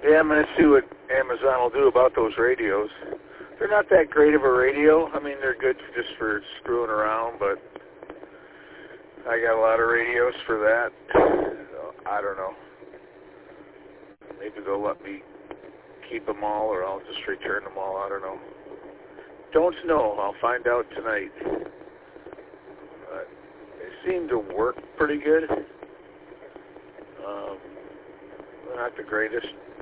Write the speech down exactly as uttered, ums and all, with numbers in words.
Yeah, I'm going to see what Amazon will do about those radios. They're not that great of a radio. I mean, they're good just for screwing around, but I got a lot of radios for that. So, I don't know. Maybe they'll let me keep them all, or I'll just return them all. I don't know. Don't know. I'll find out tonight. But they seem to work pretty good. Um, they're not the greatest